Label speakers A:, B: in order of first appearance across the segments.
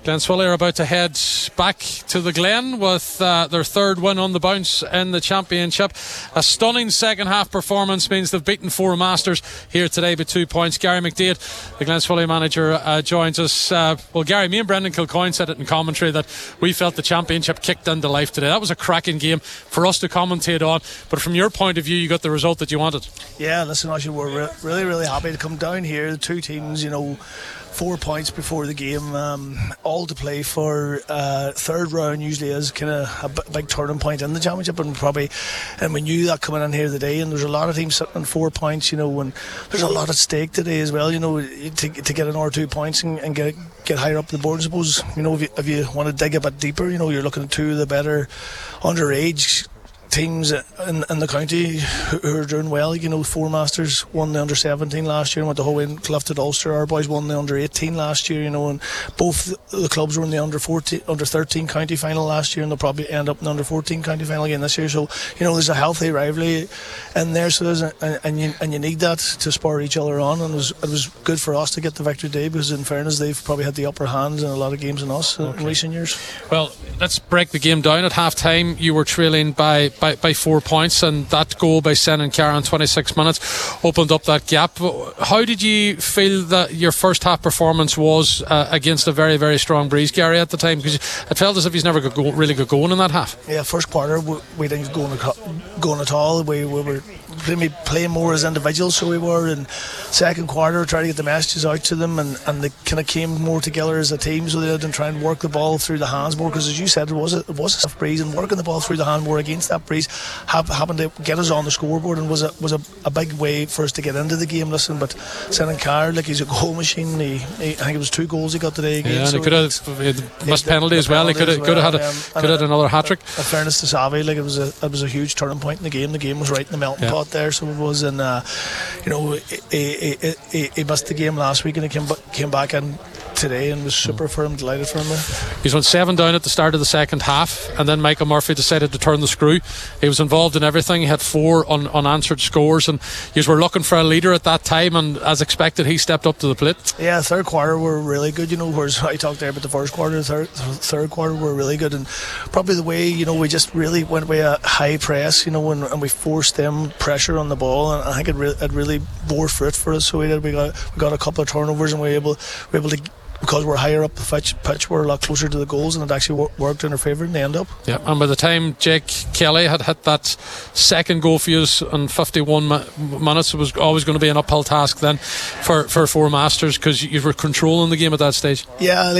A: Glenswilly are about to head back to the Glen with their third win on the bounce in the championship. A stunning second half performance means they've beaten Four Masters here today by 2 points. Gary McDade, the Glenswilly manager, joins us. Well, Gary, me and Brendan Kilcoyne said it in commentary that we felt the championship kicked into life today. That was a cracking game for us to commentate on, but from your point of view, you got the result that you wanted.
B: Yeah, listen, actually, we're really happy to come down here. The two teams, 4 points before the game, all to play for. Third round usually is kind of a big turning point in the championship, and we knew that coming in here today. And there's a lot of teams sitting on 4 points, and there's a lot at stake today as well. To get another 2 points and get higher up the board. I suppose if you want to dig a bit deeper, you're looking at two of the better underage teams in the county who are doing well. Four Masters won the under 17 last year and went the whole way and lifted Ulster. Our boys won the under 18 last year, and both the clubs were in the under 13 county final last year, and they'll probably end up in the under 14 county final again this year. So there's a healthy rivalry in there. So and you need that to spur each other on. And it was good for us to get the victory today, because in fairness they've probably had the upper hand in a lot of games than us in recent years.
A: Well, let's break the game down. At half time you were trailing by 4 points, and that goal by Senan Carr in 26 minutes opened up that gap. How did you feel that your first half performance was against a very, very strong Breeze, Gary, at the time? Because it felt as if he's never really got going in that half.
B: Yeah, first quarter we didn't go going at all. We were playing more as individuals, so we were. In second quarter, trying to get the messages out to them, and they kind of came more together as a team, so they didn't try and work the ball through the hands more, because as you said, it was a soft Breeze, and working the ball through the hand more against that Breeze happened to get us on the scoreboard, and was a big way for us to get into the game. Listen, but Senan Carr, he's a goal machine. I think it was 2 goals he got today again.
A: Yeah, and
B: so
A: he could have missed penalty as well. He could have had another hat trick.
B: In fairness to Savvy, it was a huge turning point in the game. The game was right in the melting pot there, so it was. And he missed the game last week, and he came back in today and was super for him, delighted for him there.
A: He's went 7 down at the start of the second half, and then Michael Murphy decided to turn the screw. He was involved in everything. He had 4 unanswered scores, and you were looking for a leader at that time, and as expected he stepped up to the plate.
B: Yeah, third quarter were really good, whereas I talked there about the first quarter. Third quarter were really good, and probably the way we just really went with a high press, and we forced them pressure on the ball, and I think it really bore fruit for us. So we got a couple of turnovers, and we were able to, because we're higher up the pitch, we're a lot closer to the goals, and it actually worked in our favour in the end up. Yeah,
A: and by the time Jake Kelly had hit that second goal for you in 51 minutes, it was always going to be an uphill task then for Four Masters, because you were controlling the game at that stage.
B: Yeah,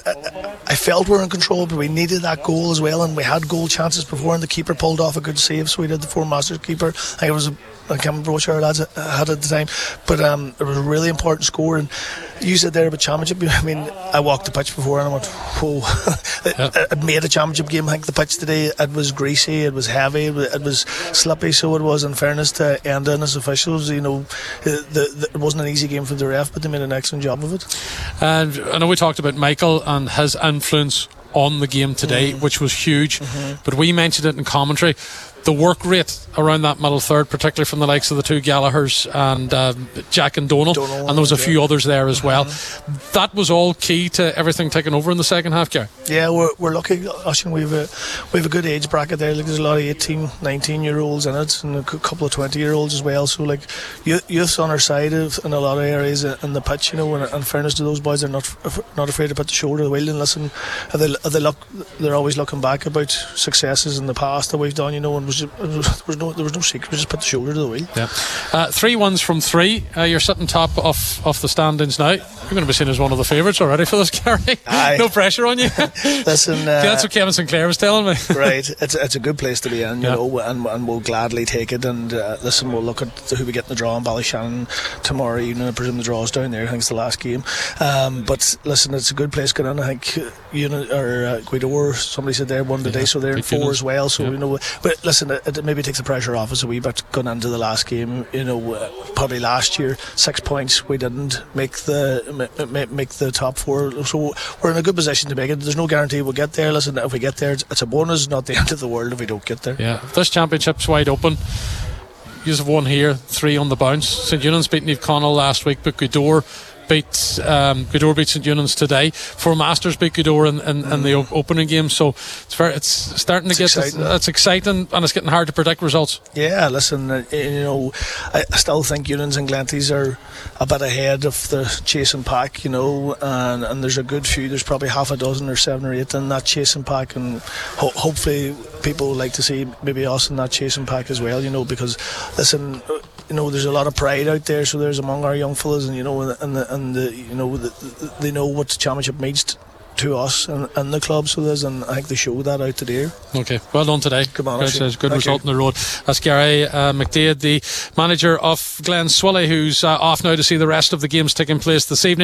B: I felt we were in control, but we needed that goal as well, and we had goal chances before, and the keeper pulled off a good save, so we did. The Four Masters keeper, I can't remember which our lads had at the time, but it was a really important score. And you said there about championship, I walked the pitch before and I went, whoa. It made a championship game. I think the pitch today, it was greasy, it was heavy, it was slippy, so it was. In fairness to Enda and his officials, it wasn't an easy game for the ref, but they made an excellent job of it.
A: And I know we talked about Michael and his influence on the game today, which was huge, but we mentioned it in commentary. The work rate around that middle third, particularly from the likes of the 2 Gallaghers and Jack and Donal, and there was a few others there as well. That was all key to everything taking over in the second half, Gary. Yeah,
B: we're lucky. We have a good age bracket there. There's a lot of 18, 19-year-olds in it, and a couple of 20-year-olds as well. So youth's on our side in a lot of areas in the pitch. And in fairness to those boys, they're not afraid to put the shoulder to the wheel. And listen, they're always looking back about successes in the past that we've done. And there was no secret. We just put the shoulder to the wheel.
A: Yeah. 3 wins from 3. You're sitting top of the standings now. You're going to be seen as one of the favourites already for this, Gary. No pressure on you.
B: Listen,
A: that's what Kevin Sinclair was telling me.
B: Right, it's a good place to be in, and we'll gladly take it. And listen, we'll look at who we get in the draw in Ballyshannon tomorrow evening. I presume the draw's down there. I think it's the last game. But listen, it's a good place to get in. I think Guido, somebody said there won today, so they're in 4 as well. So but listen, it maybe takes the pressure off us a wee bit going into the last game. Probably last year 6 points we didn't make the top 4, so we're in a good position to make it. There's no guarantee we'll get there. Listen, if we get there, it's a bonus, not the end of the world if we don't get there.
A: Yeah, this championship's wide open. You have won here, 3 on the bounce. St Eunan's beaten Eve Connell last week, but Gweedore beat Gweedore beat St Eunan's today. Four Masters beat Gweedore in the opening game. So it's starting to get exciting. It's exciting, and it's getting hard to predict results.
B: Yeah, listen, I still think Eunan's and Glenties are a bit ahead of the chasing pack, and there's a good few. There's probably half a dozen or 7 or 8 in that chasing pack, and hopefully people would like to see maybe us in that chasing pack as well, because listen, there's a lot of pride out there, so there's among our young fellas, and they know what the championship means to us and the club, so there's, and I think they showed that out today.
A: Okay, well done today.
B: Come on,
A: good result on the road. That's Gary McDaid, the manager of Glen Swilly, who's off now to see the rest of the games taking place this evening.